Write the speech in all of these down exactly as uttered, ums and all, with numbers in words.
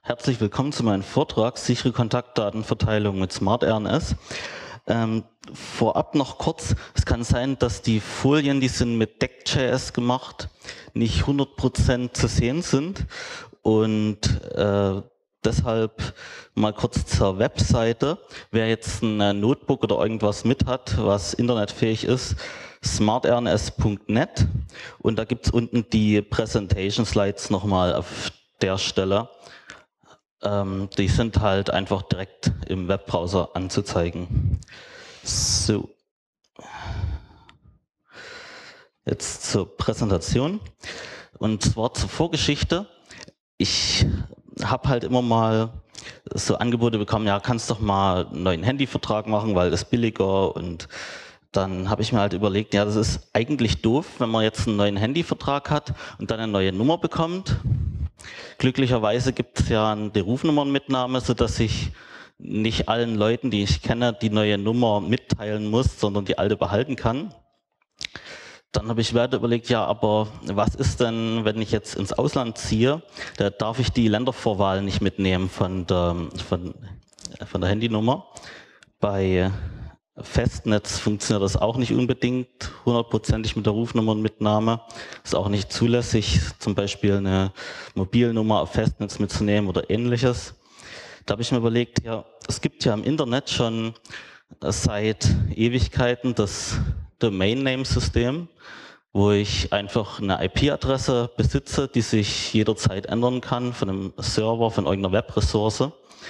Herzlich willkommen zu meinem Vortrag Sichere Kontaktdatenverteilung mit SmartRNS. Ähm, vorab noch kurz, es kann sein, dass die Folien, die sind mit Deck.js gemacht, nicht hundert Prozent zu sehen sind und äh, deshalb mal kurz zur Webseite. Wer jetzt ein Notebook oder irgendwas mit hat, was internetfähig ist, smartrns punkt net, und da gibt es unten die Presentation Slides nochmal auf der Stelle. Ähm, die sind halt einfach direkt im Webbrowser anzuzeigen. So. Jetzt zur Präsentation. Und zwar zur Vorgeschichte. Ich habe halt immer mal so Angebote bekommen, ja, kannst doch mal einen neuen Handyvertrag machen, weil das billiger. Und dann habe ich mir halt überlegt, ja, das ist eigentlich doof, wenn man jetzt einen neuen Handyvertrag hat und dann eine neue Nummer bekommt. Glücklicherweise gibt es ja eine Rufnummernmitnahme, sodass ich nicht allen Leuten, die ich kenne, die neue Nummer mitteilen muss, sondern die alte behalten kann. Dann habe ich weiter überlegt, ja, aber was ist denn, wenn ich jetzt ins Ausland ziehe? Da darf ich die Ländervorwahl nicht mitnehmen von der, von, von der Handynummer. Bei Festnetz funktioniert das auch nicht unbedingt hundertprozentig mit der Rufnummernmitnahme. Ist auch nicht zulässig, zum Beispiel eine Mobilnummer auf Festnetz mitzunehmen oder ähnliches. Da habe ich mir überlegt, ja, es gibt ja im Internet schon seit Ewigkeiten das Domain-Name-System, wo ich einfach eine I P-Adresse besitze, die sich jederzeit ändern kann von einem Server, von irgendeiner Webressource.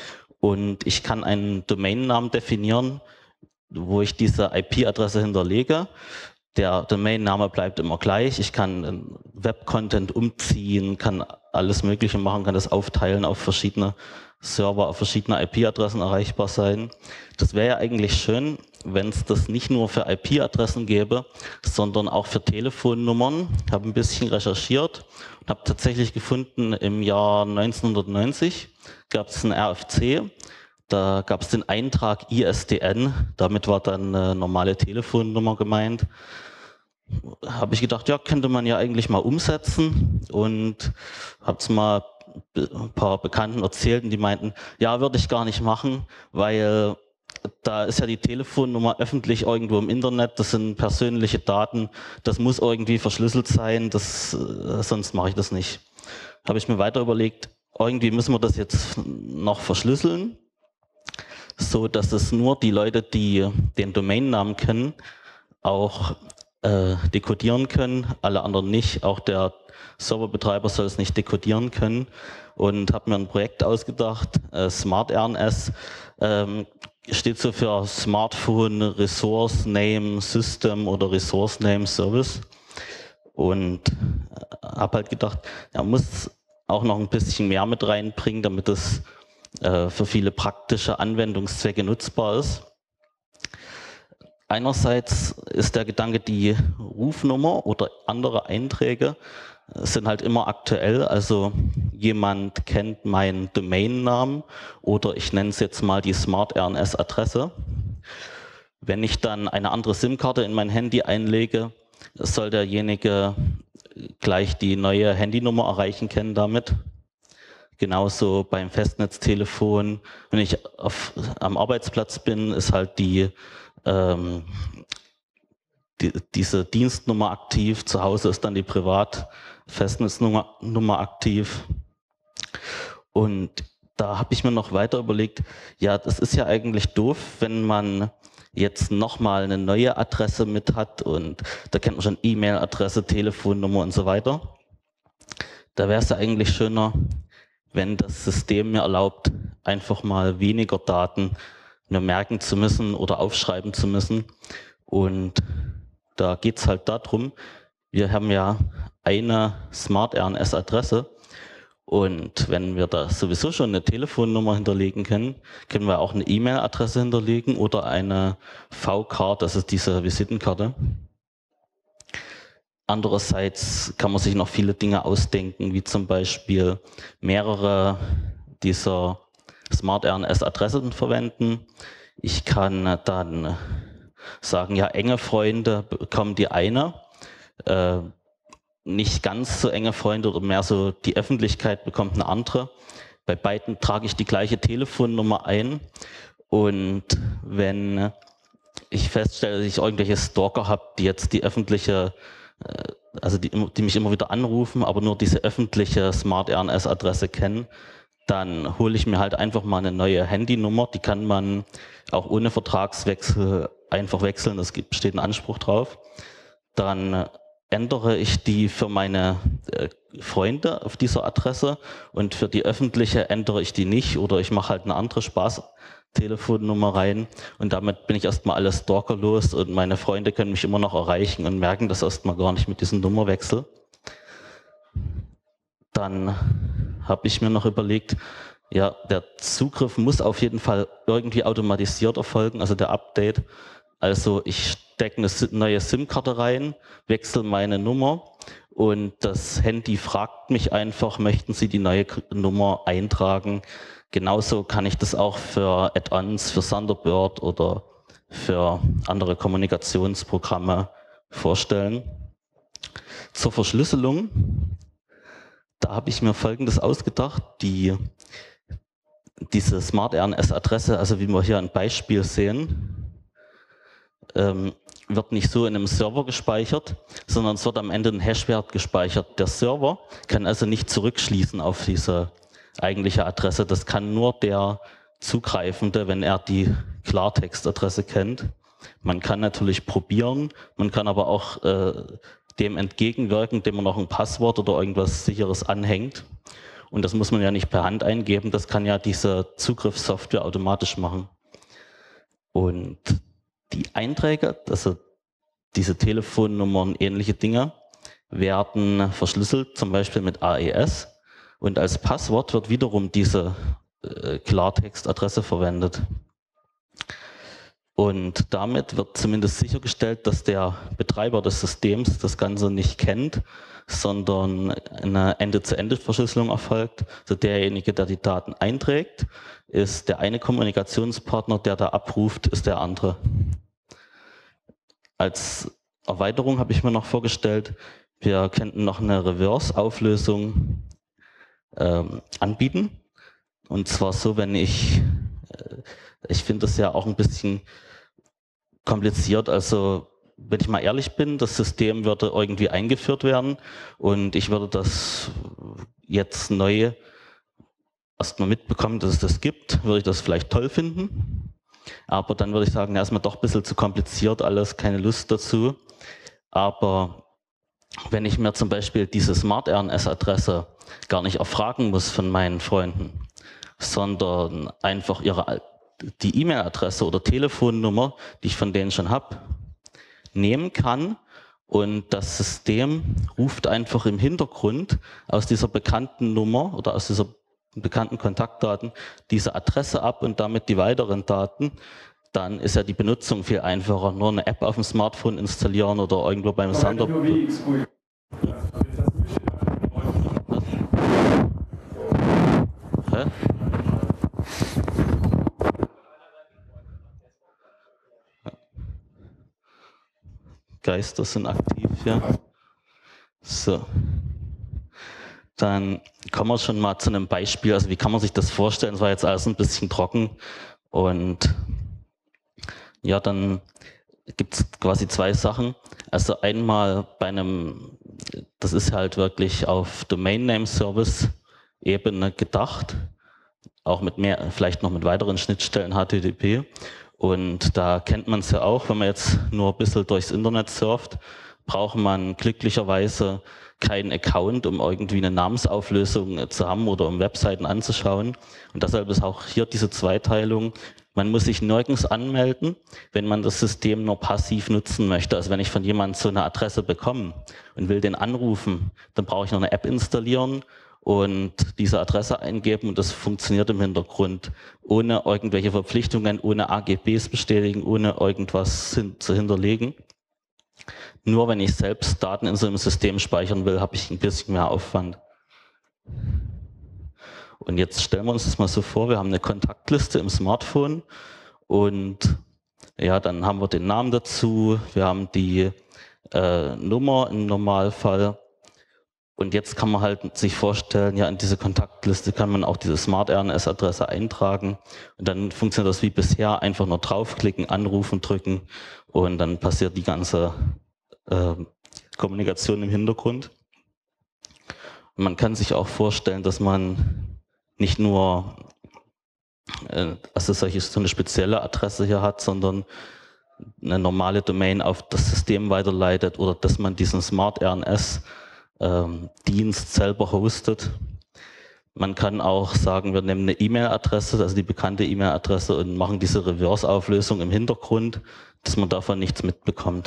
Und ich kann einen Domainnamen definieren, wo ich diese I P-Adresse hinterlege. Der Domainname bleibt immer gleich. Ich kann Web-Content umziehen, kann alles Mögliche machen, kann das aufteilen auf verschiedene Server, auf verschiedene I P-Adressen erreichbar sein. Das wäre ja eigentlich schön, wenn es das nicht nur für I P-Adressen gäbe, sondern auch für Telefonnummern. Ich habe ein bisschen recherchiert und habe tatsächlich gefunden, im Jahr neunzehnhundertneunzig gab es ein R F C. Da gab es den Eintrag I S D N, damit war dann eine normale Telefonnummer gemeint. Habe ich gedacht, ja, könnte man ja eigentlich mal umsetzen, und habe es mal ein paar Bekannten erzählt und die meinten, ja, würde ich gar nicht machen, weil da ist ja die Telefonnummer öffentlich irgendwo im Internet, das sind persönliche Daten, das muss irgendwie verschlüsselt sein, das, äh, sonst mache ich das nicht. Habe ich mir weiter überlegt, irgendwie müssen wir das jetzt noch verschlüsseln, so dass es nur die Leute, die den Domainnamen kennen, auch äh, dekodieren können, alle anderen nicht. Auch der Serverbetreiber soll es nicht dekodieren können, und habe mir ein Projekt ausgedacht, äh, SmartRNS, ähm, steht so für Smartphone Resource Name System oder Resource Name Service, und äh, habe halt gedacht, er muss auch noch ein bisschen mehr mit reinbringen, damit es äh, für viele praktische Anwendungszwecke nutzbar ist. Einerseits ist der Gedanke, die Rufnummer oder andere Einträge sind halt immer aktuell, also jemand kennt meinen Domainnamen oder ich nenne es jetzt mal die SmartRNS-Adresse. Wenn ich dann eine andere SIM-Karte in mein Handy einlege, soll derjenige gleich die neue Handynummer erreichen können damit. Genauso beim Festnetztelefon, wenn ich auf, am Arbeitsplatz bin, ist halt die Ähm, die, diese Dienstnummer aktiv, zu Hause ist dann die Privat-Festnetznummer Nummer aktiv. Und da habe ich mir noch weiter überlegt, ja, das ist ja eigentlich doof, wenn man jetzt nochmal eine neue Adresse mit hat, und da kennt man schon E-Mail-Adresse, Telefonnummer und so weiter. Da wäre es ja eigentlich schöner, wenn das System mir erlaubt, einfach mal weniger Daten mir merken zu müssen oder aufschreiben zu müssen. Und da geht es halt darum, wir haben ja eine SmartRNS-Adresse, und wenn wir da sowieso schon eine Telefonnummer hinterlegen können, können wir auch eine E-Mail-Adresse hinterlegen oder eine V-Card, das ist diese Visitenkarte. Andererseits kann man sich noch viele Dinge ausdenken, wie zum Beispiel mehrere dieser SmartRNS-Adressen verwenden. Ich kann dann sagen, ja, enge Freunde bekommen die eine, äh, nicht ganz so enge Freunde oder mehr so die Öffentlichkeit bekommt eine andere. bei beiden trage ich die gleiche Telefonnummer ein und wenn ich feststelle, dass ich irgendwelche Stalker habe, die jetzt die öffentliche, also die, die mich immer wieder anrufen, aber nur diese öffentliche Smart R N S-Adresse kennen, dann hole ich mir halt einfach mal eine neue Handynummer, die kann man auch ohne Vertragswechsel einfach wechseln, es besteht ein Anspruch drauf. Dann ändere ich die für meine äh, Freunde auf dieser Adresse und für die öffentliche ändere ich die nicht oder ich mache halt eine andere Spaß-Telefonnummer rein und damit bin ich erstmal alles stalkerlos und meine Freunde können mich immer noch erreichen und merken das erstmal gar nicht mit diesem Nummerwechsel. Dann habe ich mir noch überlegt, ja, der Zugriff muss auf jeden Fall irgendwie automatisiert erfolgen, also der Update. Also ich stecke eine neue SIM-Karte rein, wechsle meine Nummer und das Handy fragt mich einfach, möchten Sie die neue Nummer eintragen? Genauso kann ich das auch für Add-ons, für Thunderbird oder für andere Kommunikationsprogramme vorstellen. Zur Verschlüsselung, da habe ich mir Folgendes ausgedacht, die diese Smart R N S-Adresse, also wie wir hier ein Beispiel sehen, ähm, wird nicht so in einem Server gespeichert, sondern es wird am Ende ein Hashwert gespeichert. Der Server kann also nicht zurückschließen auf diese eigentliche Adresse. Das kann nur der Zugreifende, wenn er die Klartextadresse kennt. Man kann natürlich probieren, man kann aber auch äh, dem entgegenwirken, indem man noch ein Passwort oder irgendwas Sicheres anhängt. Und das muss man ja nicht per Hand eingeben, das kann ja diese Zugriffssoftware automatisch machen. Und die Einträge, also diese Telefonnummern, ähnliche Dinge, werden verschlüsselt, zum Beispiel mit A E S. Und als Passwort wird wiederum diese äh, Klartextadresse verwendet. Und damit wird zumindest sichergestellt, dass der Betreiber des Systems das Ganze nicht kennt, sondern eine Ende-zu-Ende-Verschlüsselung erfolgt. Also derjenige, der die Daten einträgt, ist der eine Kommunikationspartner, der da abruft, ist der andere. Als Erweiterung habe ich mir noch vorgestellt, wir könnten noch eine Reverse-Auflösung ähm, anbieten. Und zwar so, wenn ich, äh, ich finde das ja auch ein bisschen kompliziert, also wenn ich mal ehrlich bin, das System würde irgendwie eingeführt werden und ich würde das jetzt neu erstmal mitbekommen, dass es das gibt, würde ich das vielleicht toll finden. Aber dann würde ich sagen, ja, ist mir doch ein bisschen zu kompliziert alles, keine Lust dazu. Aber wenn ich mir zum Beispiel diese Smart R N S-Adresse gar nicht erfragen muss von meinen Freunden, sondern einfach ihre, die E-Mail-Adresse oder Telefonnummer, die ich von denen schon habe, nehmen kann und das System ruft einfach im Hintergrund aus dieser bekannten Nummer oder aus dieser bekannten Kontaktdaten diese Adresse ab und damit die weiteren Daten, dann ist ja die Benutzung viel einfacher. Nur eine App auf dem Smartphone installieren oder irgendwo beim Thunderbird. Hä? Geister sind aktiv, ja. So. Dann kommen wir schon mal zu einem Beispiel. Also wie kann man sich das vorstellen? Es war jetzt alles ein bisschen trocken. Und ja, dann gibt es quasi zwei Sachen. Also einmal bei einem, das ist halt wirklich auf Domain Name Service Ebene gedacht. Auch mit mehr, vielleicht noch mit weiteren Schnittstellen H T T P. Und da kennt man es ja auch, wenn man jetzt nur ein bisschen durchs Internet surft, braucht man glücklicherweise keinen Account, um irgendwie eine Namensauflösung zu haben oder um Webseiten anzuschauen. Und deshalb ist auch hier diese Zweiteilung. Man muss sich nirgends anmelden, wenn man das System nur passiv nutzen möchte. Also wenn ich von jemandem so eine Adresse bekomme und will den anrufen, dann brauche ich noch eine App installieren und diese Adresse eingeben und das funktioniert im Hintergrund ohne irgendwelche Verpflichtungen, ohne A G Bs bestätigen, ohne irgendwas hin zu hinterlegen. Nur wenn ich selbst Daten in so einem System speichern will, habe ich ein bisschen mehr Aufwand. Und jetzt stellen wir uns das mal so vor, wir haben eine Kontaktliste im Smartphone und ja, dann haben wir den Namen dazu, wir haben die äh, Nummer im Normalfall Und jetzt kann man halt sich vorstellen, ja, in diese Kontaktliste kann man auch diese Smart R N S-Adresse eintragen und dann funktioniert das wie bisher, einfach nur draufklicken, anrufen, drücken und dann passiert die ganze äh, Kommunikation im Hintergrund. Und man kann sich auch vorstellen, dass man nicht nur äh, also solche, so eine spezielle Adresse hier hat, sondern eine normale Domain auf das System weiterleitet oder dass man diesen Smart R N S ähm, Dienst selber hostet. Man kann auch sagen, wir nehmen eine E-Mail-Adresse, also die bekannte E-Mail-Adresse und machen diese Reverse-Auflösung im Hintergrund, dass man davon nichts mitbekommt.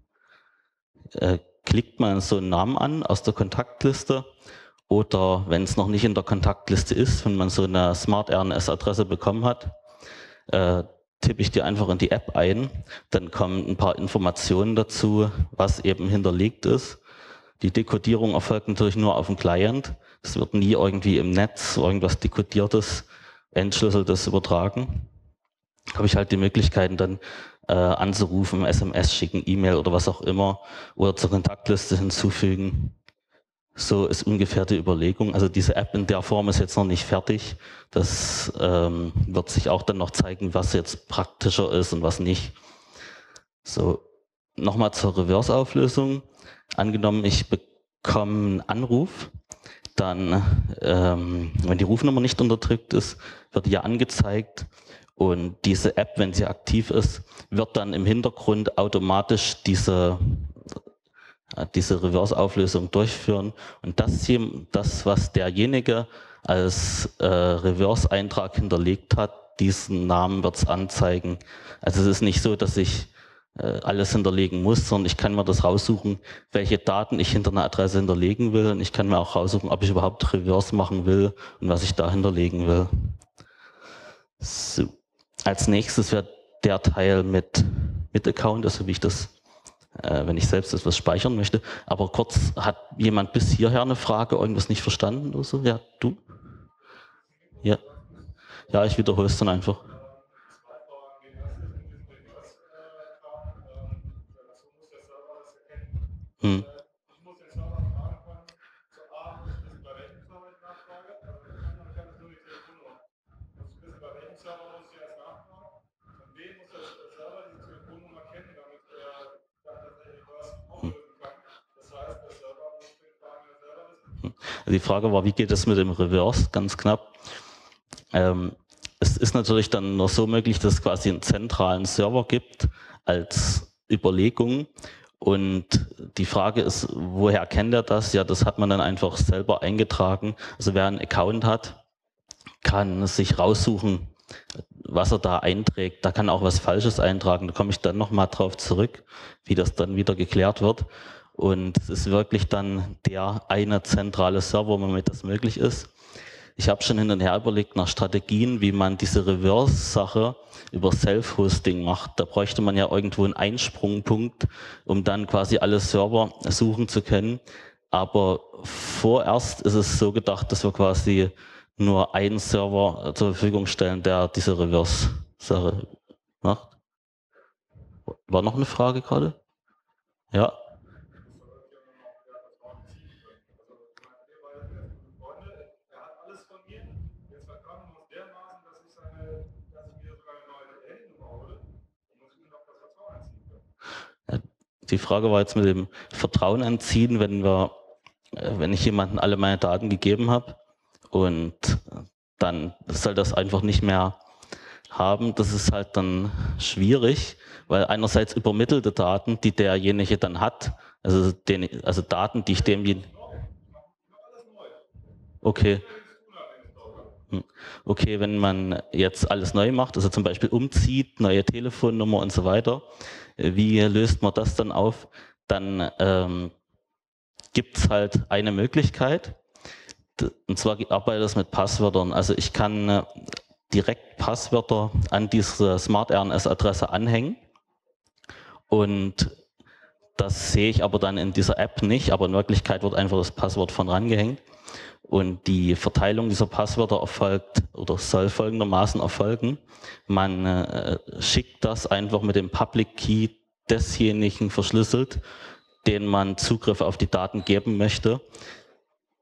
Äh, klickt man so einen Namen an aus der Kontaktliste oder wenn es noch nicht in der Kontaktliste ist, wenn man so eine Smart R N S-Adresse bekommen hat, äh, tippe ich die einfach in die App ein, dann kommen ein paar Informationen dazu, was eben hinterlegt ist. Die Dekodierung erfolgt natürlich nur auf dem Client. Es wird nie irgendwie im Netz irgendwas Dekodiertes, Entschlüsseltes übertragen. Habe ich halt die Möglichkeiten dann äh, anzurufen, S M S schicken, E-Mail oder was auch immer oder zur Kontaktliste hinzufügen. So ist ungefähr die Überlegung. Also diese App in der Form ist jetzt noch nicht fertig. Das ähm, wird sich auch dann noch zeigen, was jetzt praktischer ist und was nicht. So, nochmal zur Reverse-Auflösung. Angenommen, ich bekomme einen Anruf, dann, ähm, wenn die Rufnummer nicht unterdrückt ist, wird die ja angezeigt und diese App, wenn sie aktiv ist, wird dann im Hintergrund automatisch diese, diese Reverse-Auflösung durchführen und das, hier, das was derjenige als äh, Reverse-Eintrag hinterlegt hat, diesen Namen wird es anzeigen. Also es ist nicht so, dass ich alles hinterlegen muss, sondern ich kann mir das raussuchen, welche Daten ich hinter einer Adresse hinterlegen will und ich kann mir auch raussuchen, ob ich überhaupt Reverse machen will und was ich da hinterlegen will. So. Als nächstes wäre der Teil mit, mit Account, also wie ich das, äh, wenn ich selbst etwas speichern möchte. Aber kurz, hat jemand bis hierher eine Frage, irgendwas nicht verstanden oder so? Ja, du? Ja, ja, ich wiederhole es dann einfach. Hm. Ich muss den Server fragen können, so A, muss ich wissen, bei welchem Server ich nachfrage, also ich kann, dann kann ich nur die Telefonnummer. Muss ich wissen, bei welchem Server muss ich erst nachfragen, und B, muss der Server diese Telefonnummer kennen, damit er dann tatsächlich was auflösen kann. Das heißt, der Server muss den Fragen selber wissen. Die Frage war, wie geht es mit dem Reverse, ganz knapp. Ähm, es ist natürlich dann nur so möglich, dass es quasi einen zentralen Server gibt als Überlegung. Und die Frage ist, woher kennt er das? Ja, das hat man dann einfach selber eingetragen. Also wer einen Account hat, kann sich raussuchen, was er da einträgt. Da kann auch was Falsches eintragen. Da komme ich dann nochmal drauf zurück, wie das dann wieder geklärt wird. Und es ist wirklich dann der eine zentrale Server, womit das möglich ist. Ich habe schon hin und her überlegt nach Strategien, wie man diese Reverse-Sache über Self-Hosting macht. Da bräuchte man ja irgendwo einen Einsprungpunkt, um dann quasi alle Server suchen zu können. Aber vorerst ist es so gedacht, dass wir quasi nur einen Server zur Verfügung stellen, der diese Reverse-Sache macht. War noch eine Frage gerade? Ja. Die Frage war jetzt mit dem Vertrauen entziehen, wenn wir, wenn ich jemandem alle meine Daten gegeben habe und dann soll das einfach nicht mehr haben. Das ist halt dann schwierig, weil einerseits übermittelte Daten, die derjenige dann hat, also, den, also Daten, die ich dem... Okay. Okay, wenn man jetzt alles neu macht, also zum Beispiel umzieht, neue Telefonnummer und so weiter, wie löst man das dann auf? Dann ähm, gibt es halt eine Möglichkeit, und zwar arbeitet das mit Passwörtern. Also ich kann äh, direkt Passwörter an diese Smart R N S-Adresse anhängen und das sehe ich aber dann in dieser App nicht, aber in Wirklichkeit wird einfach das Passwort von rangehängt. Und die Verteilung dieser Passwörter erfolgt oder soll folgendermaßen erfolgen. Man äh, schickt das einfach mit dem Public Key desjenigen verschlüsselt, den man Zugriff auf die Daten geben möchte.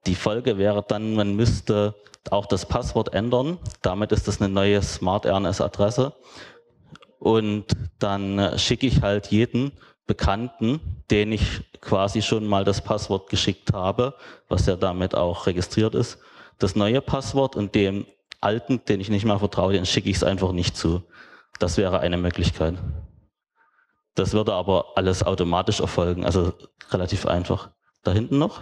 die Folge wäre dann, man müsste auch das Passwort ändern. Damit ist das eine neue Smart R N S-Adresse. Und dann schicke ich halt jeden Bekannten, den ich quasi schon mal das Passwort geschickt habe, was ja damit auch registriert ist, das neue Passwort, und dem alten, den ich nicht mehr vertraue, den schicke ich es einfach nicht zu. Das wäre eine Möglichkeit. Das würde aber alles automatisch erfolgen, also relativ einfach. Da hinten noch?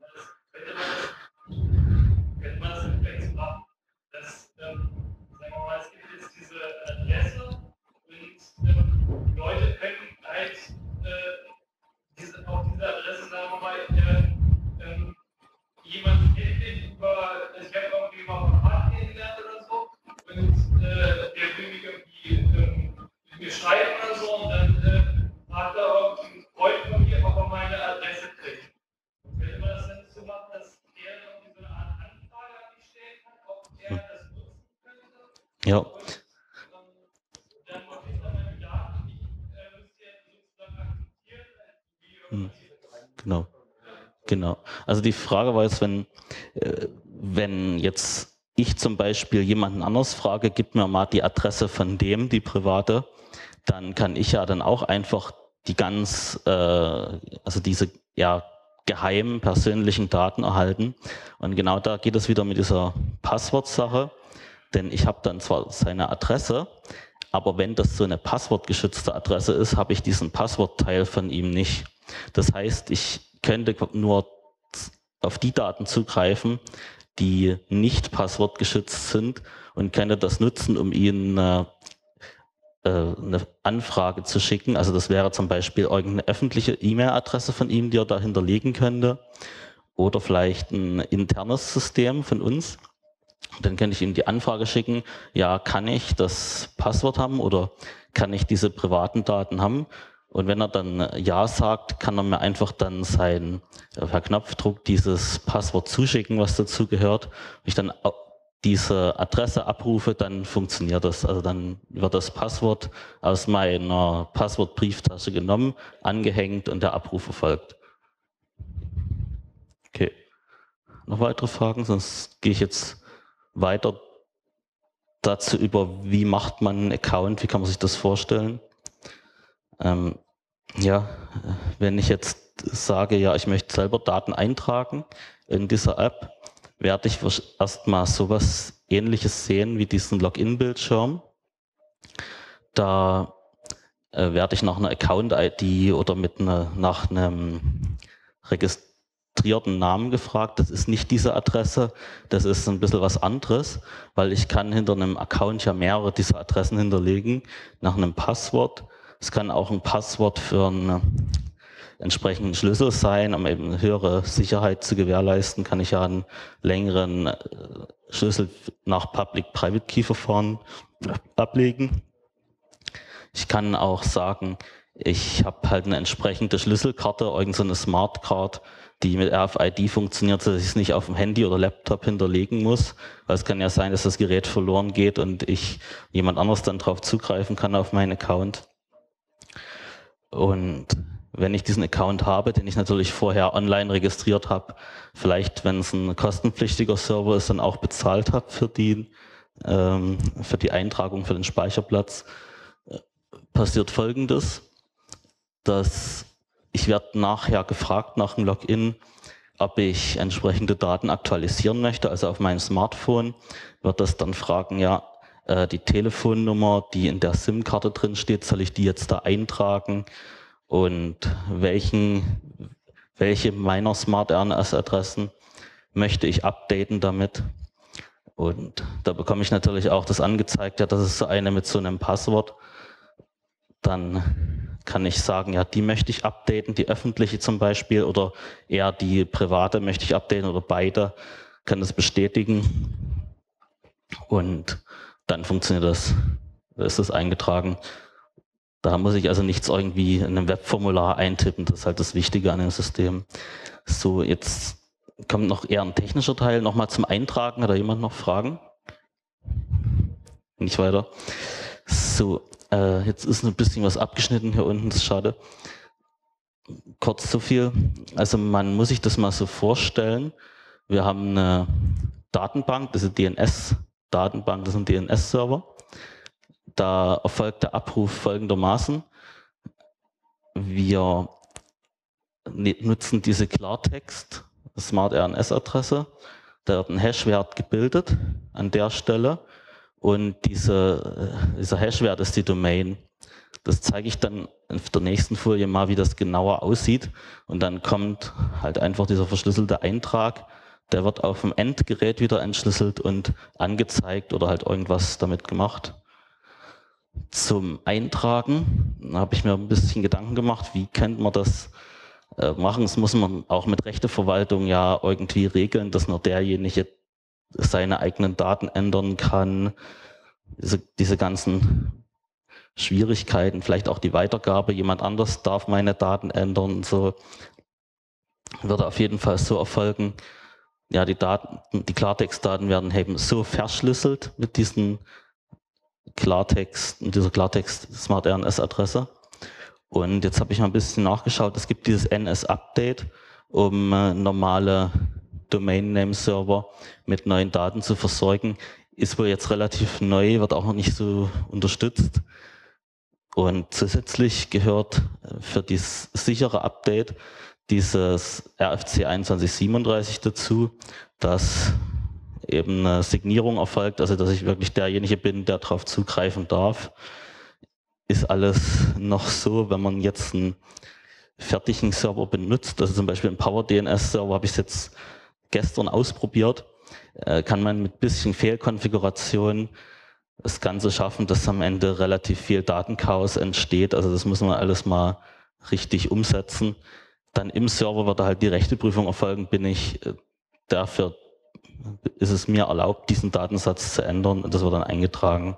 Könnte man das vielleicht machen, dass, ähm, sagen wir mal, es gibt jetzt diese Adresse und ähm, Leute können halt äh, diese, auf diese Adresse, sagen wir mal, äh, ähm, jemanden kennt über, ich habe irgendwie mal von Hart kennengelernt oder so, und äh, der will mich irgendwie ähm, mit mir schreiben oder so, und dann äh, hat er irgendwie einen Freund von mir, ob er meine Adresse kriegt. Könnte man das dann so machen, dass der irgendwie so eine Art Anfrage an mich stellen kann, ob er das nutzen könnte? Ja. Und ähm, dann mache ich dann meine Daten, die äh, müsste ja sozusagen akzeptieren, wie Hm. Genau. Genau. Also die Frage war jetzt, wenn, äh, wenn jetzt ich zum Beispiel jemanden anders frage, gib mir mal die Adresse von dem, die private, dann kann ich ja dann auch einfach die ganz, äh, also diese ja geheimen persönlichen Daten erhalten. Und genau da geht es wieder mit dieser Passwortsache, denn ich habe dann zwar seine Adresse, aber wenn das so eine passwortgeschützte Adresse ist, habe ich diesen Passwortteil von ihm nicht. Das heißt, ich könnte nur auf die Daten zugreifen, die nicht passwortgeschützt sind, und könnte das nutzen, um ihnen äh, eine Anfrage zu schicken. Also das wäre zum Beispiel irgendeine öffentliche E-Mail-Adresse von ihm, die er da hinterlegen könnte, oder vielleicht ein internes System von uns. Dann könnte ich ihm die Anfrage schicken, ja, kann ich das Passwort haben oder kann ich diese privaten Daten haben? Und wenn er dann Ja sagt, kann er mir einfach dann sein, per Knopfdruck dieses Passwort zuschicken, was dazu gehört. Wenn ich dann diese Adresse abrufe, dann funktioniert das. Also dann wird das Passwort aus meiner Passwortbrieftasche genommen, angehängt und der Abruf erfolgt. Okay. Noch weitere Fragen? Sonst gehe ich jetzt weiter dazu über, wie macht man einen Account, wie kann man sich das vorstellen. Ähm, ja, wenn ich jetzt sage, ja, ich möchte selber Daten eintragen in dieser App, werde ich erstmal sowas Ähnliches sehen wie diesen Login-Bildschirm. Da äh, werde ich nach einer Account-I D oder mit einer, nach einem registrierten Namen gefragt. Das ist nicht diese Adresse, das ist ein bisschen was anderes, weil ich kann hinter einem Account ja mehrere dieser Adressen hinterlegen, nach einem Passwort. Es kann auch ein Passwort für einen entsprechenden Schlüssel sein, um eben eine höhere Sicherheit zu gewährleisten, kann ich ja einen längeren Schlüssel nach Public-Private-Key-Verfahren ablegen. Ich kann auch sagen, ich habe halt eine entsprechende Schlüsselkarte, irgendeine Smart Card, die mit R F I D funktioniert, dass ich es nicht auf dem Handy oder Laptop hinterlegen muss. Weil es kann ja sein, dass das Gerät verloren geht und ich jemand anders dann drauf zugreifen kann auf meinen Account. Und wenn ich diesen Account habe, den ich natürlich vorher online registriert habe, vielleicht, wenn es ein kostenpflichtiger Server ist, dann auch bezahlt habe für die, ähm, für die Eintragung für den Speicherplatz, passiert Folgendes, dass ich werde nachher gefragt nach dem Login, ob ich entsprechende Daten aktualisieren möchte, also auf meinem Smartphone wird das dann fragen, ja, die Telefonnummer, die in der SIM-Karte drin steht, soll ich die jetzt da eintragen und welchen, welche meiner Smart R N S-Adressen möchte ich updaten damit. Und da bekomme ich natürlich auch das angezeigt, ja, das ist so eine mit so einem Passwort. Dann kann ich sagen, ja, die möchte ich updaten, die öffentliche zum Beispiel, oder eher die private möchte ich updaten oder beide, kann das bestätigen. Und dann funktioniert das. Da ist das eingetragen. Da muss ich also nichts irgendwie in einem Webformular eintippen. Das ist halt das Wichtige an dem System. So, jetzt kommt noch eher ein technischer Teil. Nochmal zum Eintragen. Hat da jemand noch Fragen? Nicht weiter. So, äh, jetzt ist ein bisschen was abgeschnitten hier unten. Das ist schade. Kurz so viel. Also man muss sich das mal so vorstellen. Wir haben eine Datenbank, das ist D N S-Datenbank, das sind D N S-Server. Da erfolgt der Abruf folgendermaßen. Wir nutzen diese Klartext Smart R N S-Adresse. Da wird ein Hash-Wert gebildet an der Stelle und diese, dieser Hash-Wert ist die Domain. Das zeige ich dann auf der nächsten Folie mal, wie das genauer aussieht. Und dann kommt halt einfach dieser verschlüsselte Eintrag, der wird auf dem Endgerät wieder entschlüsselt und angezeigt oder halt irgendwas damit gemacht. Zum Eintragen habe ich mir ein bisschen Gedanken gemacht, wie könnte man das äh, machen. Das muss man auch mit Rechteverwaltung ja irgendwie regeln, dass nur derjenige seine eigenen Daten ändern kann. Diese, diese ganzen Schwierigkeiten, vielleicht auch die Weitergabe, jemand anders darf meine Daten ändern und so, würde auf jeden Fall so erfolgen. Ja, die Daten, die Klartextdaten werden eben so verschlüsselt mit diesen Klartext, mit dieser Klartext Smart R N S-Adresse. Und jetzt habe ich mal ein bisschen nachgeschaut, es gibt dieses N S-Update, um äh, normale Domain-Name-Server mit neuen Daten zu versorgen. Ist wohl jetzt relativ neu, wird auch noch nicht so unterstützt. Und zusätzlich gehört für dieses sichere Update dieses R F C einundzwanzig siebenunddreißig dazu, dass eben eine Signierung erfolgt, also dass ich wirklich derjenige bin, der darauf zugreifen darf. Ist alles noch so, wenn man jetzt einen fertigen Server benutzt, also zum Beispiel einen Power D N S-Server, habe ich es jetzt gestern ausprobiert, kann man mit ein bisschen Fehlkonfiguration das Ganze schaffen, dass am Ende relativ viel Datenchaos entsteht. Also das muss man alles mal richtig umsetzen. Dann im Server wird halt die Rechteprüfung erfolgen, bin ich dafür, ist es mir erlaubt, diesen Datensatz zu ändern und das wird dann eingetragen.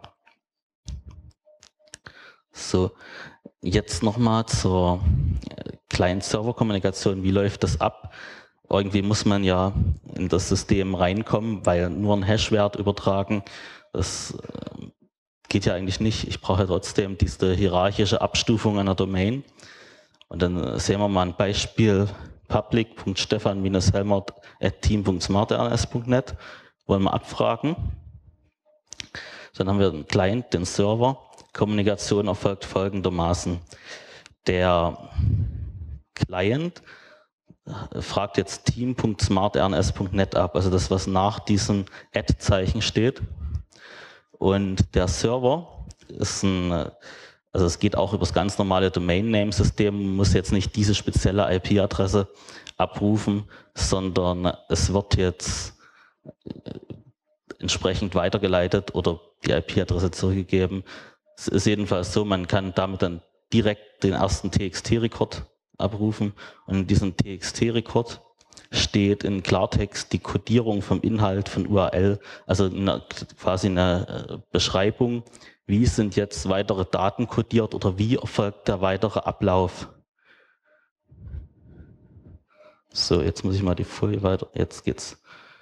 So, jetzt nochmal zur Client-Server-Kommunikation. Wie läuft das ab? Irgendwie muss man ja in das System reinkommen, weil nur ein Hash-Wert übertragen, das geht ja eigentlich nicht. Ich brauche ja trotzdem diese hierarchische Abstufung einer Domain. Und dann sehen wir mal ein Beispiel, public punkt stefan helmert at team punkt smart r n s punkt net. Wollen wir abfragen. Dann haben wir den Client, den Server. Kommunikation erfolgt folgendermaßen. Der Client fragt jetzt team punkt smart r n s punkt net ab, also das, was nach diesem Add-Zeichen steht. Und der Server ist ein, also es geht auch über das ganz normale Domain-Name-System, muss jetzt nicht diese spezielle I P-Adresse abrufen, sondern es wird jetzt entsprechend weitergeleitet oder die I P-Adresse zurückgegeben. Es ist jedenfalls so, man kann damit dann direkt den ersten T X T-Record abrufen und in diesem T X T-Record steht in Klartext die Codierung vom Inhalt von U R L, also eine, quasi eine Beschreibung, wie sind jetzt weitere Daten codiert oder wie erfolgt der weitere Ablauf. So, jetzt muss ich mal die Folie weiter, jetzt geht's.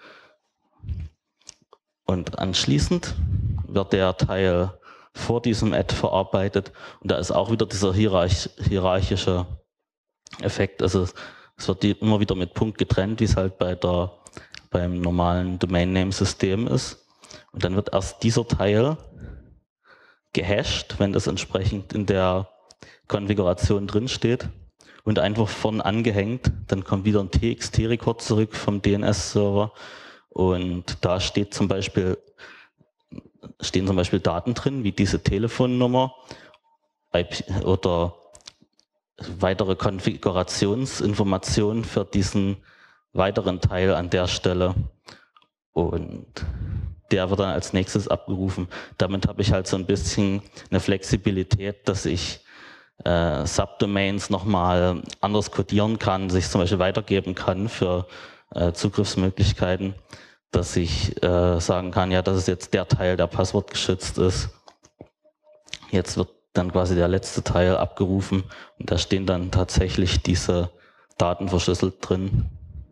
Und anschließend wird der Teil vor diesem Add verarbeitet und da ist auch wieder dieser hierarch, hierarchische Effekt, also es wird die immer wieder mit Punkt getrennt, wie es halt bei der, beim normalen Domain-Name-System ist. Und dann wird erst dieser Teil gehasht, wenn das entsprechend in der Konfiguration drin steht und einfach vorn angehängt. Dann kommt wieder ein T X T-Record zurück vom D N S-Server und da steht zum Beispiel, stehen zum Beispiel Daten drin, wie diese Telefonnummer I P oder weitere Konfigurationsinformationen für diesen weiteren Teil an der Stelle und der wird dann als nächstes abgerufen. Damit habe ich halt so ein bisschen eine Flexibilität, dass ich äh, Subdomains nochmal anders codieren kann, sich zum Beispiel weitergeben kann für äh, Zugriffsmöglichkeiten, dass ich äh, sagen kann, ja, das ist jetzt der Teil, der passwortgeschützt ist. Jetzt wird dann quasi der letzte Teil abgerufen und da stehen dann tatsächlich diese Daten verschlüsselt drin.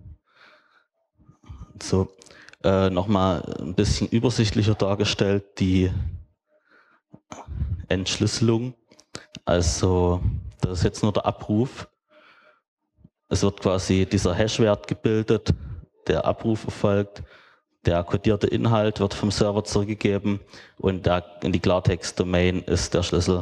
So, äh, nochmal ein bisschen übersichtlicher dargestellt, die Entschlüsselung. Also, das ist jetzt nur der Abruf. Es wird quasi dieser Hash-Wert gebildet, der Abruf erfolgt, der kodierte Inhalt wird vom Server zurückgegeben und der, in die Klartext-Domain ist der Schlüssel.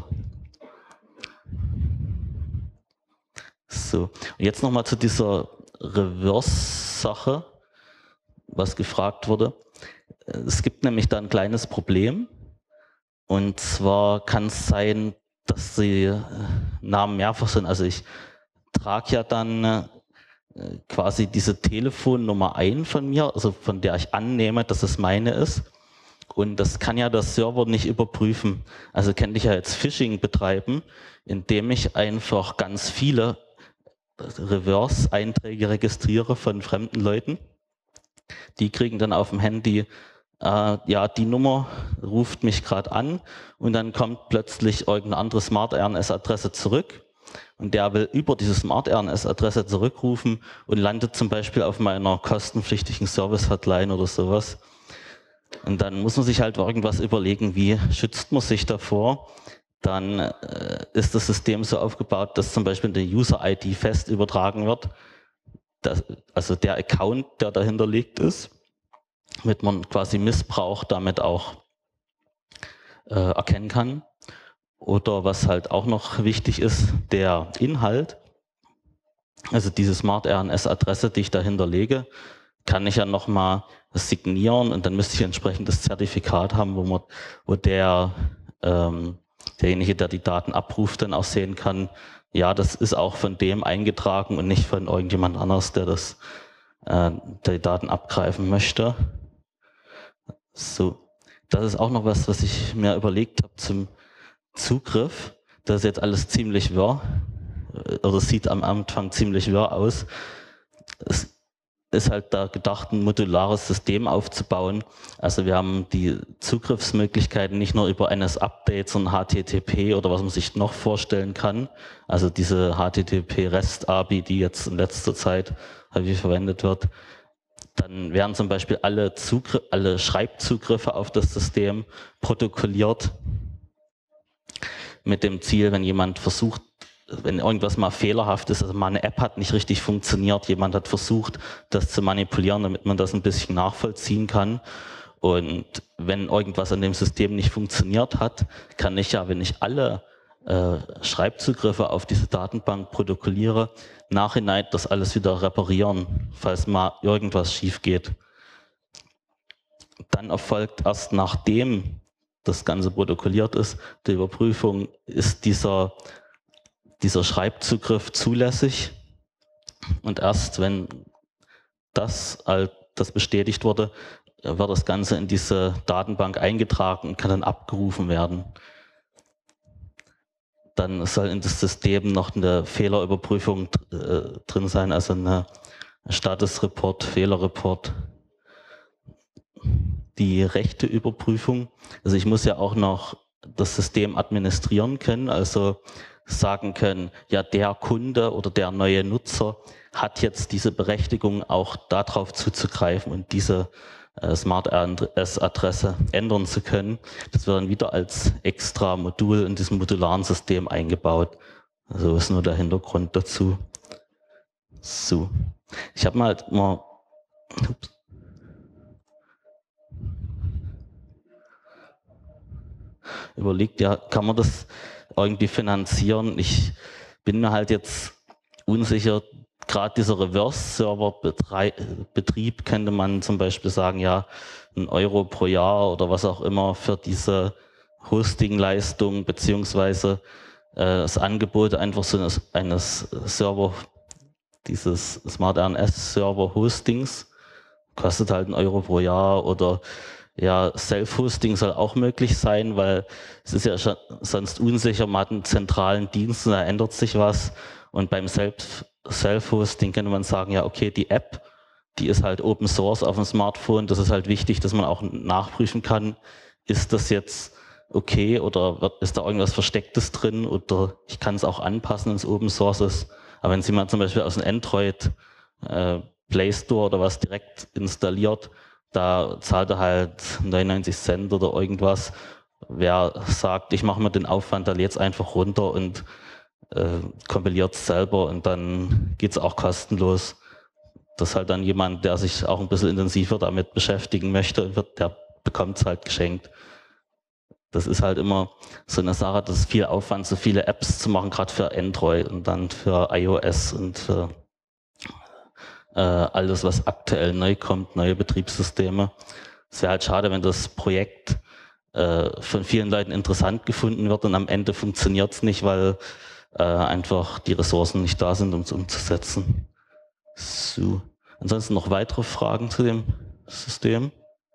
So, und jetzt nochmal zu dieser Reverse-Sache, was gefragt wurde. Es gibt nämlich da ein kleines Problem. Und zwar kann es sein, dass die Namen mehrfach sind. Also ich trage ja dann quasi diese Telefonnummer ein von mir, also von der ich annehme, dass es meine ist. Und das kann ja der Server nicht überprüfen. Also könnte ich ja jetzt Phishing betreiben, indem ich einfach ganz viele Reverse-Einträge registriere von fremden Leuten. Die kriegen dann auf dem Handy, äh, ja, die Nummer ruft mich gerade an und dann kommt plötzlich irgendeine andere Smart-R N S-Adresse zurück und der will über diese Smart-R N S-Adresse zurückrufen und landet zum Beispiel auf meiner kostenpflichtigen Service-Hotline oder sowas. Und dann muss man sich halt irgendwas überlegen, wie schützt man sich davor. Dann äh, ist das System so aufgebaut, dass zum Beispiel eine User-I D fest übertragen wird. Das, also der Account, der dahinter liegt ist, damit man quasi Missbrauch damit auch äh, erkennen kann. Oder was halt auch noch wichtig ist, der Inhalt, also diese Smart-R N S-Adresse, die ich dahinter lege, kann ich ja nochmal signieren und dann müsste ich ein entsprechendes Zertifikat haben, wo man, wo der ähm, derjenige, der die Daten abruft, dann auch sehen kann, ja, das ist auch von dem eingetragen und nicht von irgendjemand anders, der das, äh, der die Daten abgreifen möchte. So, das ist auch noch was, was ich mir überlegt habe zum Zugriff. Das ist jetzt alles ziemlich wirr, oder sieht am Anfang ziemlich wirr aus. Es ist halt da gedacht, ein modulares System aufzubauen. Also wir haben die Zugriffsmöglichkeiten nicht nur über N S-Update, sondern H T T P oder was man sich noch vorstellen kann. Also diese H T T P-REST-A B I, die jetzt in letzter Zeit häufig verwendet wird. Dann werden zum Beispiel alle, Zugriff, alle Schreibzugriffe auf das System protokolliert mit dem Ziel, wenn jemand versucht, wenn irgendwas mal fehlerhaft ist, also mal eine App hat nicht richtig funktioniert, jemand hat versucht, das zu manipulieren, damit man das ein bisschen nachvollziehen kann. Und wenn irgendwas an dem System nicht funktioniert hat, kann ich ja, wenn ich alle äh, Schreibzugriffe auf diese Datenbank protokolliere, nachhinein das alles wieder reparieren, falls mal irgendwas schief geht. Dann erfolgt erst nachdem das Ganze protokolliert ist, die Überprüfung, ist dieser dieser Schreibzugriff zulässig und erst wenn das, das bestätigt wurde, wird das Ganze in diese Datenbank eingetragen und kann dann abgerufen werden. Dann soll in das System noch eine Fehlerüberprüfung äh, drin sein, also eine Statusreport, Fehlerreport. Die Rechteüberprüfung, also ich muss ja auch noch das System administrieren können, also sagen können, ja, der Kunde oder der neue Nutzer hat jetzt diese Berechtigung, auch darauf zuzugreifen und diese äh, Smart-R N S-Adresse ändern zu können. Das wird dann wieder als extra Modul in diesem modularen System eingebaut. Also ist nur der Hintergrund dazu. So, ich habe mal halt mal ups, überlegt, ja, kann man das irgendwie finanzieren? Ich bin mir halt jetzt unsicher, gerade dieser Reverse-Server-Betrieb könnte man zum Beispiel sagen, ja, ein Euro pro Jahr oder was auch immer für diese Hosting-Leistung beziehungsweise äh, das Angebot einfach so eines, eines Server, dieses Smart-R N S-Server-Hostings kostet halt ein Euro pro Jahr oder ja, Self-Hosting soll auch möglich sein, weil es ist ja schon sonst unsicher, man hat einen zentralen Dienst und da ändert sich was. Und beim Self-Hosting könnte man sagen, ja okay, die App, die ist halt Open Source auf dem Smartphone, das ist halt wichtig, dass man auch nachprüfen kann, ist das jetzt okay oder wird, ist da irgendwas Verstecktes drin oder ich kann es auch anpassen, wenn es Open Source ist. Aber wenn Sie mal zum Beispiel aus dem Android äh, Play Store oder was direkt installiert, da zahlt er halt neunundneunzig Cent oder irgendwas. Wer sagt, ich mache mir den Aufwand, dann jetzt einfach runter und äh, kompiliert es selber und dann geht es auch kostenlos. das ist halt dann jemand, der sich auch ein bisschen intensiver damit beschäftigen möchte, wird, der bekommt es halt geschenkt. Das ist halt immer so eine Sache, das ist viel Aufwand, so viele Apps zu machen, gerade für Android und dann für iOS und für äh, alles, was aktuell neu kommt, neue Betriebssysteme. Es wäre halt schade, wenn das Projekt äh, von vielen Leuten interessant gefunden wird und am Ende funktioniert es nicht, weil äh, einfach die Ressourcen nicht da sind, um es umzusetzen. So. Ansonsten noch weitere Fragen zu dem System?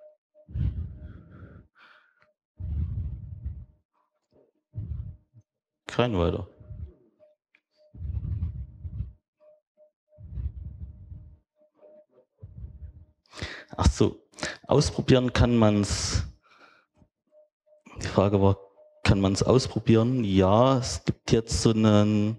Kein weiter. Ach so, ausprobieren kann man es. Die Frage war, kann man es ausprobieren? Ja, es gibt jetzt so einen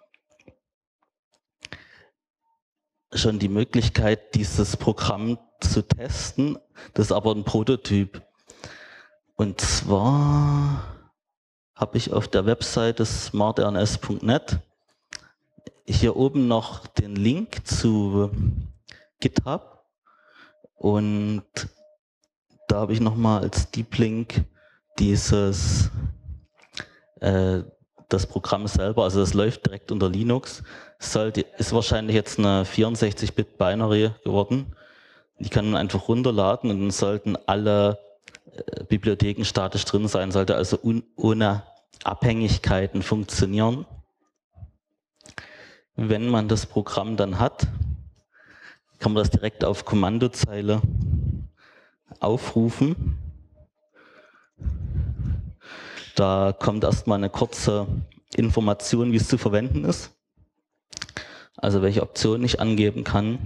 schon die Möglichkeit, dieses Programm zu testen. Das ist aber ein Prototyp. Und zwar habe ich auf der Webseite smartrns punkt net hier oben noch den Link zu GitHub. Und da habe ich nochmal als Deep Link dieses, äh, das Programm selber, also das läuft direkt unter Linux. Sollte, ist wahrscheinlich jetzt eine vierundsechzig Bit Binary geworden. Die kann man einfach runterladen und dann sollten alle äh, Bibliotheken statisch drin sein, sollte also un, ohne Abhängigkeiten funktionieren. Wenn man das Programm dann hat, kann man das direkt auf Kommandozeile aufrufen. Da kommt erstmal eine kurze Information, wie es zu verwenden ist. Also welche Optionen ich angeben kann.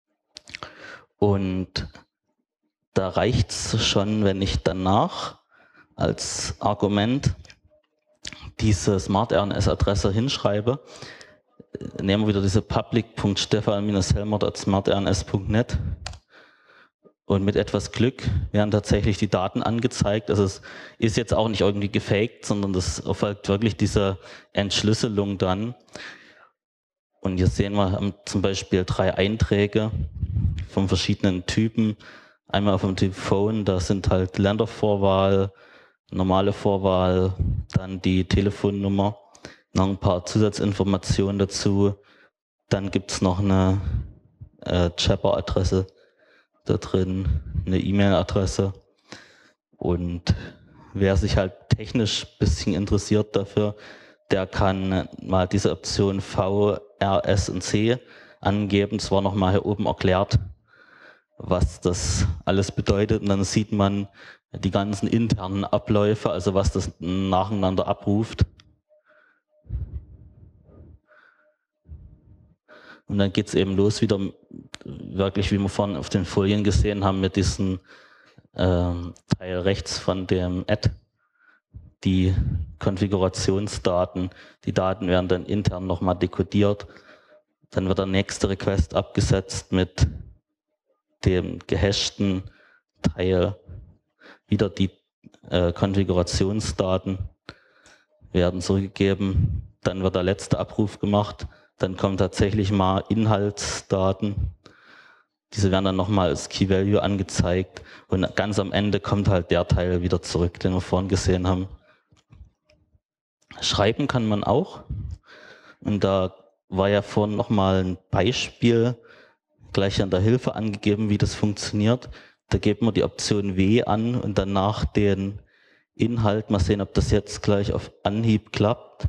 Und da reicht es schon, wenn ich danach als Argument diese smartrns-Adresse hinschreibe. Nehmen wir wieder diese public punkt stefan helmer at smartrns punkt net. Und mit etwas Glück werden tatsächlich die Daten angezeigt. Also es ist jetzt auch nicht irgendwie gefaked, sondern das erfolgt wirklich diese Entschlüsselung dann. Und hier sehen wir haben zum Beispiel drei Einträge von verschiedenen Typen. Einmal vom Typ Phone, da sind halt Ländervorwahl, normale Vorwahl, dann die Telefonnummer, noch ein paar Zusatzinformationen dazu. Dann gibt es noch eine äh, Jabber-Adresse da drin, eine E-Mail-Adresse. Und wer sich halt technisch ein bisschen interessiert dafür, der kann mal diese Option V, R, S und C angeben. Es war nochmal hier oben erklärt, was das alles bedeutet. Und dann sieht man die ganzen internen Abläufe, also was das nacheinander abruft. Und dann geht es eben los wieder, wirklich wie wir vorhin auf den Folien gesehen haben, mit diesem ähm, Teil rechts von dem Add, die Konfigurationsdaten. Die Daten werden dann intern nochmal dekodiert. Dann wird der nächste Request abgesetzt mit dem gehashten Teil. Wieder die äh, Konfigurationsdaten werden zurückgegeben. Dann wird der letzte Abruf gemacht. Dann kommen tatsächlich mal Inhaltsdaten. Diese werden dann nochmal als Key Value angezeigt. Und ganz am Ende kommt halt der Teil wieder zurück, den wir vorhin gesehen haben. Schreiben kann man auch. Und da war ja vorhin nochmal ein Beispiel gleich an der Hilfe angegeben, wie das funktioniert. Da gibt man die Option W an und danach den Inhalt. Mal sehen, ob das jetzt gleich auf Anhieb klappt.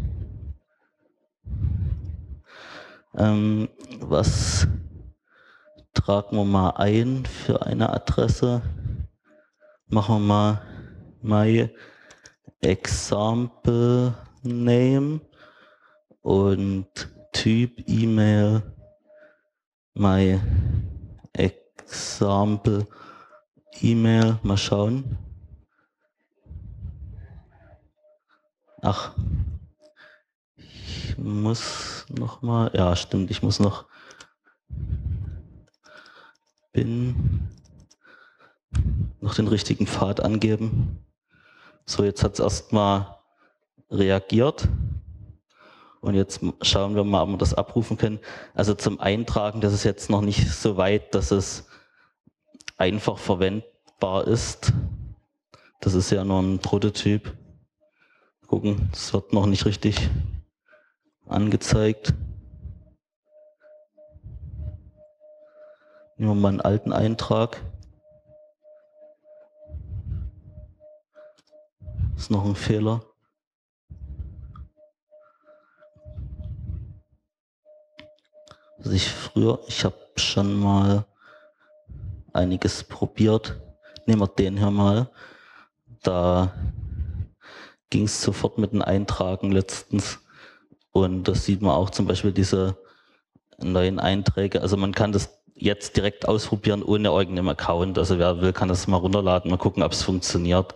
Ähm, was tragen wir mal ein für eine Adresse? Machen wir mal my example name und Typ E-Mail my example E-Mail. Mal schauen. Ach, ich muss noch mal, ja stimmt, ich muss noch bin noch den richtigen Pfad angeben. So, jetzt hat es erstmal reagiert Und jetzt schauen wir mal, ob wir das abrufen können. Also zum Eintragen, das ist jetzt noch nicht so weit, dass es einfach verwendbar ist. Das ist ja nur ein Prototyp. Gucken, das wird noch nicht richtig angezeigt. Nehmen wir mal einen alten Eintrag. Das ist noch ein Fehler. Also ich früher, ich habe schon mal einiges probiert. Nehmen wir den hier mal. Da ging es sofort mit dem Eintragen letztens. Und das sieht man auch zum Beispiel diese neuen Einträge. Also man kann das jetzt direkt ausprobieren ohne irgendeinen Account. Also wer will, kann das mal runterladen, mal gucken, ob es funktioniert.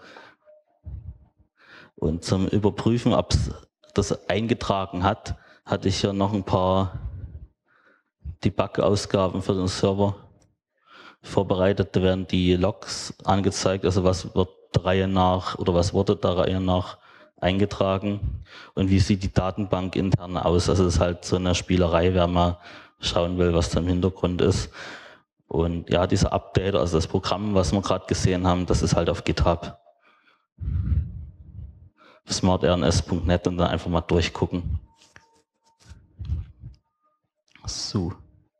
Und zum Überprüfen, ob es das eingetragen hat, hatte ich ja noch ein paar Debug-Ausgaben für den Server vorbereitet. Da werden die Logs angezeigt, also was wird der Reihe nach oder was wurde der Reihe nach eingetragen und wie sieht die Datenbank intern aus. Also das ist halt so eine Spielerei, wer mal schauen will, was da im Hintergrund ist. Und ja, dieser Update, also das Programm, was wir gerade gesehen haben, das ist halt auf GitHub. smartrns punkt net und dann einfach mal durchgucken. So.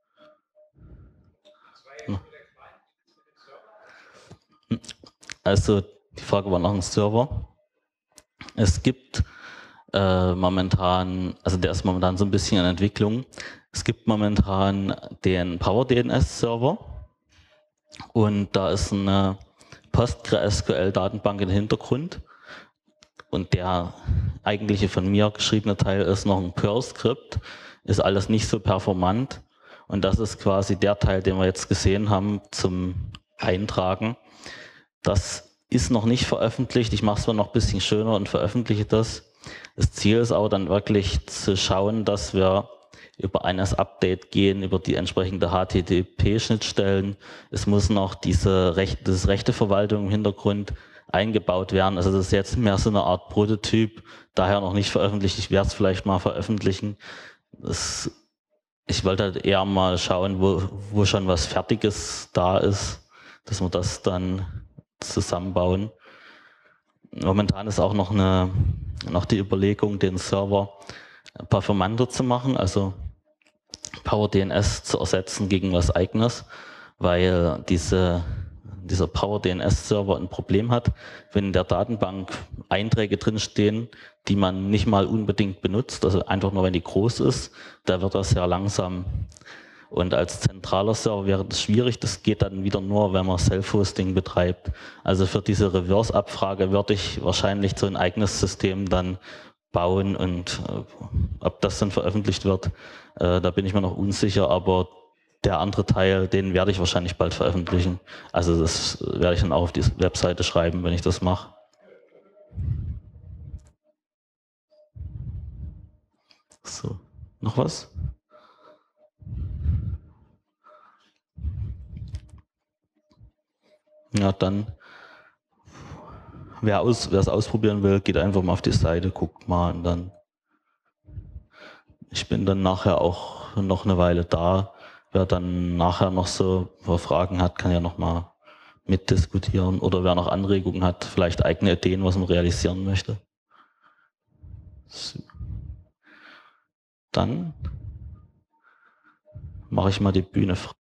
Also die Frage war nach dem Server. Es gibt äh, momentan, also der ist momentan so ein bisschen in Entwicklung. Es gibt momentan den PowerDNS-Server und da ist eine PostgreSQL-Datenbank im Hintergrund und der eigentliche von mir geschriebene Teil ist noch ein Perl-Skript, ist alles nicht so performant und das ist quasi der Teil, den wir jetzt gesehen haben zum Eintragen. Das ist noch nicht veröffentlicht, ich mache es mal noch ein bisschen schöner und veröffentliche das. Das Ziel ist aber dann wirklich zu schauen, dass wir über eines Update gehen, über die entsprechende H T T P-Schnittstellen. Es muss noch diese Rechte, das Rechteverwaltung im Hintergrund eingebaut werden. Also das ist jetzt mehr so eine Art Prototyp, daher noch nicht veröffentlicht. Ich werde es vielleicht mal veröffentlichen. Das, ich wollte halt eher mal schauen, wo, wo schon was Fertiges da ist, dass wir das dann zusammenbauen. Momentan ist auch noch, eine, noch die Überlegung, den Server performanter zu machen, also PowerDNS zu ersetzen gegen was Eigenes, weil diese, dieser PowerDNS-Server ein Problem hat, wenn in der Datenbank Einträge drinstehen, die man nicht mal unbedingt benutzt, also einfach nur wenn die groß ist, da wird das sehr langsam. Und als zentraler Server wäre das schwierig, das geht dann wieder nur, wenn man Self-Hosting betreibt. Also für diese Reverse-Abfrage würde ich wahrscheinlich so ein eigenes System dann bauen und äh, ob das dann veröffentlicht wird, äh, da bin ich mir noch unsicher, aber der andere Teil, den werde ich wahrscheinlich bald veröffentlichen. Also das werde ich dann auch auf die Webseite schreiben, wenn ich das mache. So, noch was? Ja, dann, wer aus, wer es ausprobieren will, geht einfach mal auf die Seite, guckt mal und dann, ich bin dann nachher auch noch eine Weile da. Wer dann nachher noch so Fragen hat, kann ja noch mal mitdiskutieren oder wer noch Anregungen hat, vielleicht eigene Ideen, was man realisieren möchte. So. Dann mache ich mal die Bühne frei.